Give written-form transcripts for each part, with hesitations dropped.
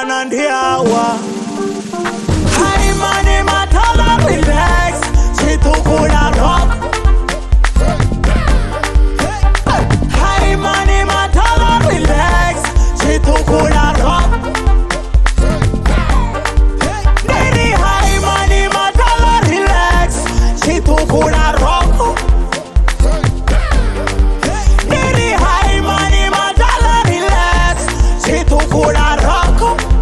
Hebanandiawa. Hi money matala relax. Chitukula rock. Hi money matala relax. Chitukula rock. Nini hi money matala relax. Chitukula rock. Nini hi money matala relax. Chitukula rock.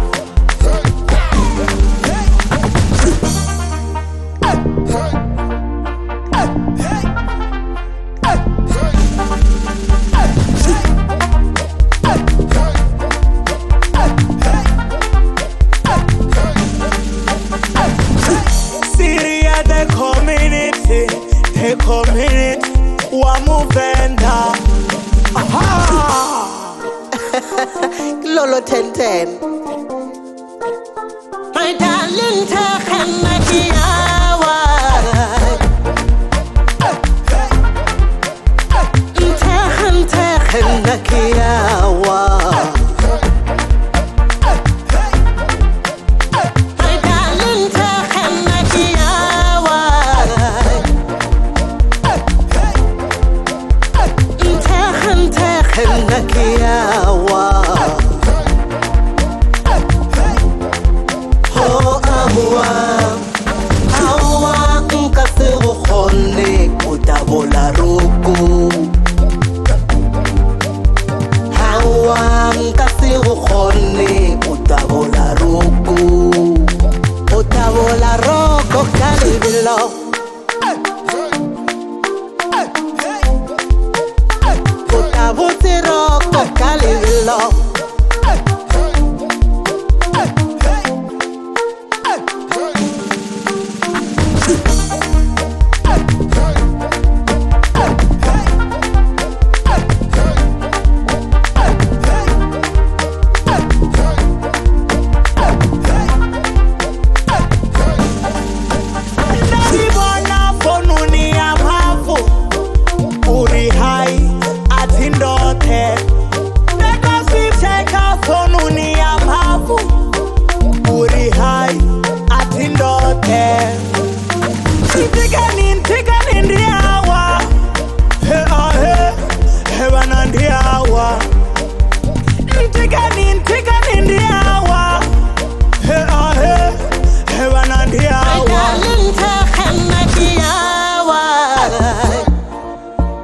Syria the community wa movenda. Aha. Lolo 1010. My darling, Takhanakiawa. Takhanakiawa. My darling, Takhanakiawa. Takhanakiawa. Hawa nkasigo khone utabola roku. Hawa nkasigo khone utabola roku. Utabola roko kalibilo. Utabuti roko kalibilo.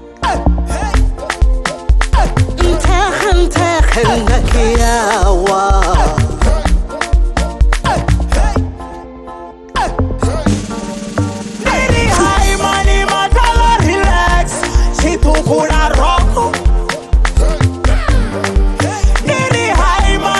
Takhanakiawa.